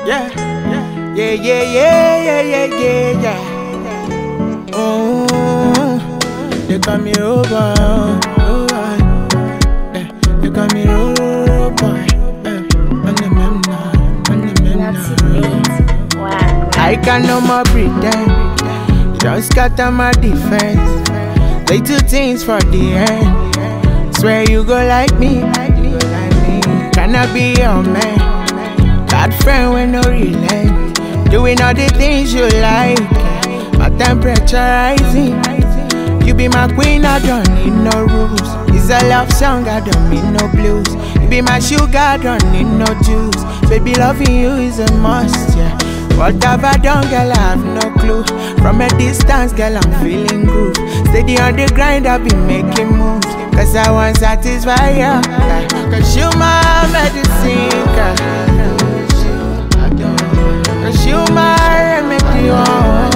Yeah, yeah, yeah, yeah, yeah, yeah, yeah. They call me Robo, they call me Robo. I can no more pretend. You don't scatter my defense. They do things for the end. Swear you go like me. Can I be your man? Bad friend with no relent. Doing all the things you like. My temperature rising. You be my queen, I don't need no rules. It's a love song, I don't need no blues. You be my sugar, I don't need no juice. Baby, loving you is a must, yeah. What have I done, girl, I have no clue. From a distance, girl, I'm feeling groove. Steady on the grind, I've been making moves. Cause I want to satisfy you. Cause you my medicine, girl. Cause you my remedy, oh.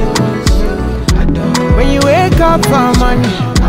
When you wake up for money,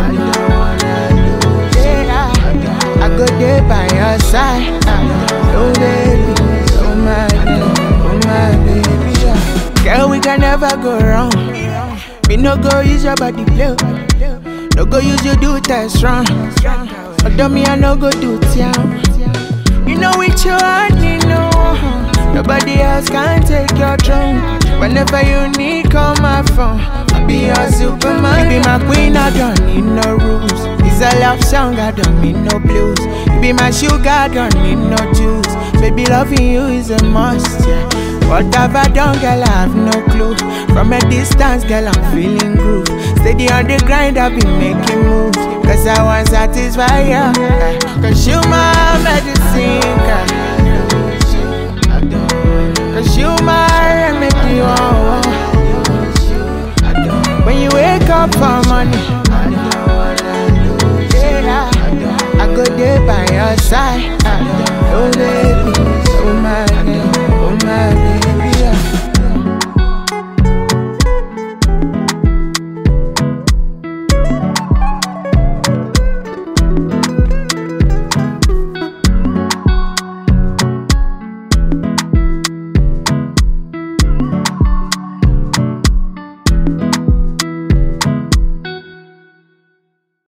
yeah, I go there by your side. Oh baby, oh my baby, yeah. Girl, we can never go wrong. Me no go use your body play. No go use you do test wrong. Although me I no go do town. You know with your honey, no. Nobody else can take your throne. Whenever you need, call my phone. I'll be your Superman. You be my queen, I don't need no rules. It's a love song, I don't need no blues. You be my sugar, I don't need no juice. Baby, loving you is a must, yeah. What have I done, girl, I have no clue. From a distance, girl, I'm feeling groove. Steady on the grind, I've been making moves. Cause I want to satisfy you. Cause you my medicine, girl.